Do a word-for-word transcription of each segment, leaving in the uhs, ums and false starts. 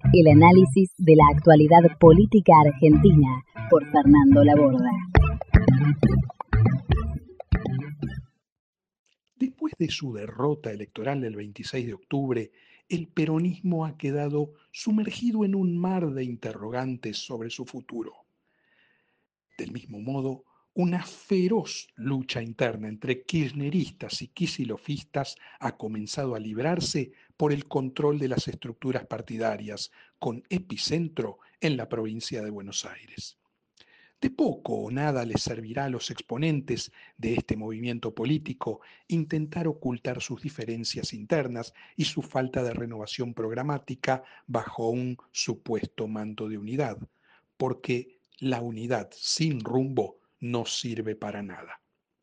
El análisis de la actualidad política argentina por Fernando Laborda. Después de su derrota electoral del veintiséis de octubre, el peronismo ha quedado sumergido en un mar de interrogantes sobre su futuro. Del mismo modo, una feroz lucha interna entre kirchneristas y kicilofistas ha comenzado a librarse por el control de las estructuras partidarias, con epicentro en la provincia de Buenos Aires. De poco o nada les servirá a los exponentes de este movimiento político intentar ocultar sus diferencias internas y su falta de renovación programática bajo un supuesto manto de unidad, porque la unidad sin rumbo no sirve para nada.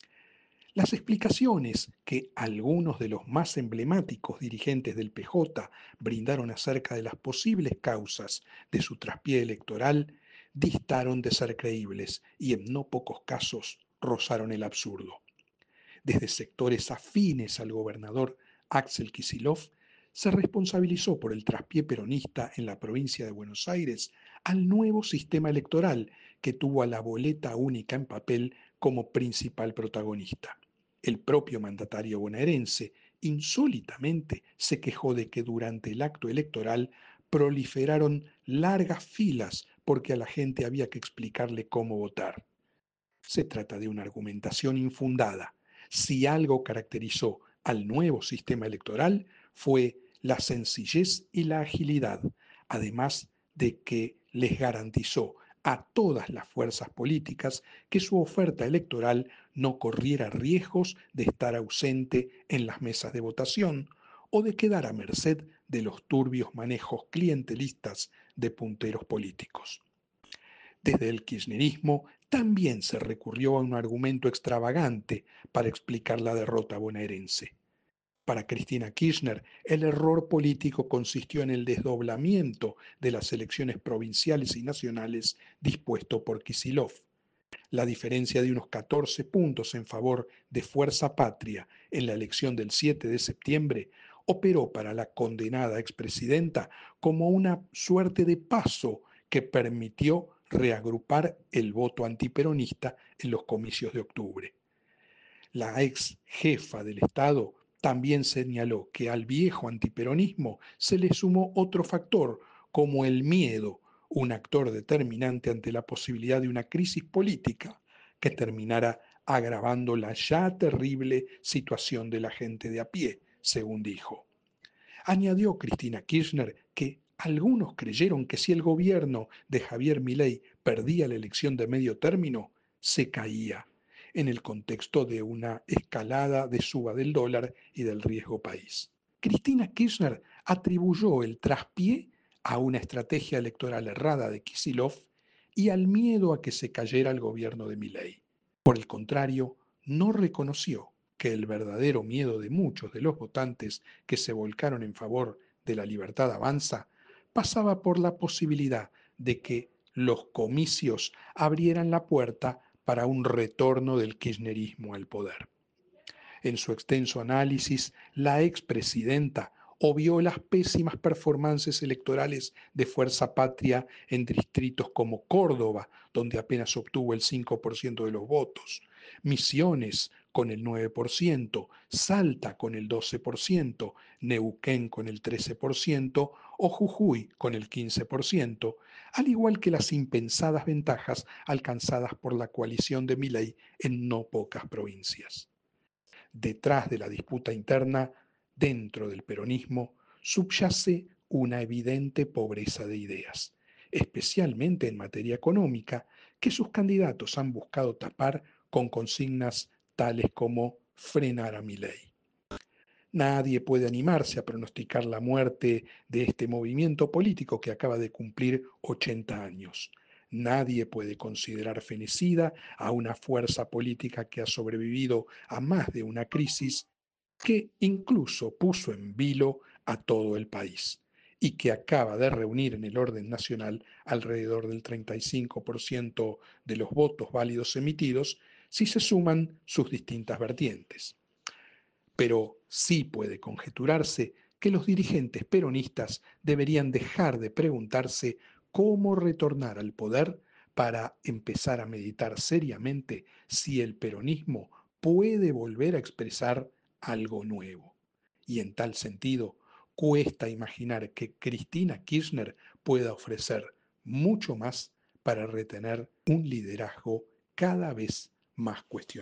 Las explicaciones que algunos de los más emblemáticos dirigentes del P J brindaron acerca de las posibles causas de su traspié electoral distaron de ser creíbles y en no pocos casos rozaron el absurdo. Desde sectores afines al gobernador Axel Kicillof se responsabilizó por el traspié peronista en la provincia de Buenos Aires al nuevo sistema electoral que tuvo a la boleta única en papel como principal protagonista. El propio mandatario bonaerense insólitamente se quejó de que durante el acto electoral proliferaron largas filas porque a la gente había que explicarle cómo votar. Se trata de una argumentación infundada. Si algo caracterizó al nuevo sistema electoral fue la sencillez y la agilidad, además de que les garantizó a todas las fuerzas políticas que su oferta electoral no corriera riesgos de estar ausente en las mesas de votación o de quedar a merced de los turbios manejos clientelistas de punteros políticos. Desde el kirchnerismo también se recurrió a un argumento extravagante para explicar la derrota bonaerense. Para Cristina Kirchner, el error político consistió en el desdoblamiento de las elecciones provinciales y nacionales dispuesto por Kicillof. La diferencia de unos catorce puntos en favor de Fuerza Patria en la elección del siete de septiembre operó para la condenada expresidenta como una suerte de paso que permitió reagrupar el voto antiperonista en los comicios de octubre. La ex jefa del Estado también señaló que al viejo antiperonismo se le sumó otro factor, como el miedo, un actor determinante ante la posibilidad de una crisis política que terminara agravando la ya terrible situación de la gente de a pie, según dijo. Añadió Cristina Kirchner que algunos creyeron que si el gobierno de Javier Milei perdía la elección de medio término, se caía, en el contexto de una escalada de suba del dólar y del riesgo país. Cristina Kirchner atribuyó el traspié a una estrategia electoral errada de Kicillof y al miedo a que se cayera el gobierno de Milei. Por el contrario, no reconoció que el verdadero miedo de muchos de los votantes que se volcaron en favor de la libertad avanza pasaba por la posibilidad de que los comicios abrieran la puerta para un retorno del kirchnerismo al poder. En su extenso análisis, la expresidenta obvió las pésimas performances electorales de Fuerza Patria en distritos como Córdoba, donde apenas obtuvo el cinco por ciento de los votos, Misiones con el nueve por ciento, Salta con el doce por ciento, Neuquén con el trece por ciento o Jujuy con el quince por ciento, al igual que las impensadas ventajas alcanzadas por la coalición de Milei en no pocas provincias. Detrás de la disputa interna, dentro del peronismo, subyace una evidente pobreza de ideas, especialmente en materia económica, que sus candidatos han buscado tapar con consignas tales como frenar a Milei. Nadie puede animarse a pronosticar la muerte de este movimiento político que acaba de cumplir ochenta años. Nadie puede considerar fenecida a una fuerza política que ha sobrevivido a más de una crisis, que incluso puso en vilo a todo el país y que acaba de reunir en el orden nacional alrededor del treinta y cinco por ciento de los votos válidos emitidos si se suman sus distintas vertientes. Pero sí puede conjeturarse que los dirigentes peronistas deberían dejar de preguntarse cómo retornar al poder para empezar a meditar seriamente si el peronismo puede volver a expresar algo nuevo. Y en tal sentido, cuesta imaginar que Cristina Kirchner pueda ofrecer mucho más para retener un liderazgo cada vez más cuestionado.